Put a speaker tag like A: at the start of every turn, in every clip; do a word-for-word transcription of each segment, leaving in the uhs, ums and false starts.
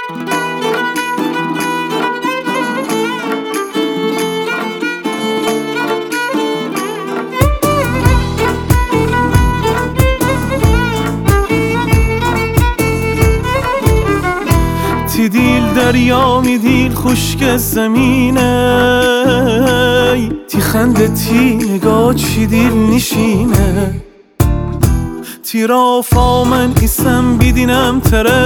A: تی دیل دریا می دیل خشک زمینه تی خنده تی نگاه چی دیل نشینه تی رافا من ایسم بیدینم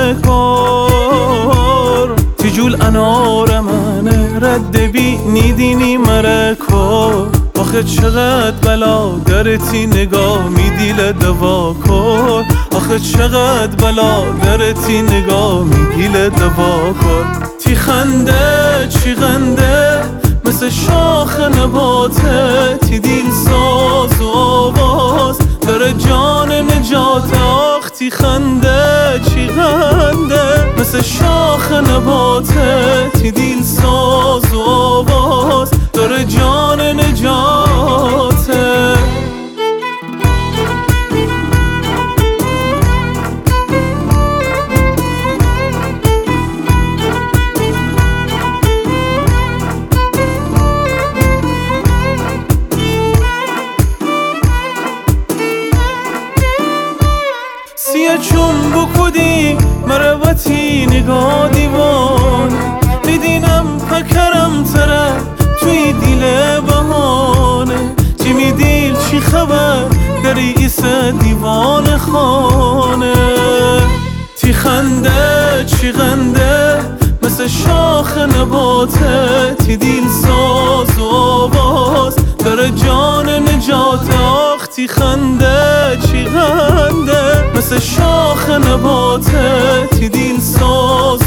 A: ترکار تی جول انار منه رد بی نیدینی مرکار آخه چقدر بلا در تی نگاه می دیل دوا کن آخه چقدر بلا در تی نگاه می دیل دوا کن تی خنده چی خنده مثل شاخ نباته تی دیل ساز و آواز در جان نجات آخ تی خنده چی خنده مثل شاخ نباته تی دیل ساز و آواز در جان نجاته سیه چون بکودی مربطی نگاه دیوان میدینم پکرم تره توی دیل بهانه چی می دیل چی خبر داری ایسه دیوان خانه تی خنده چی خنده مثل شاخ نباته تی دیل ساز و آواز در جان نجات آخ تی خنده چی خنده مثل شاخ نباته تی دیل ساز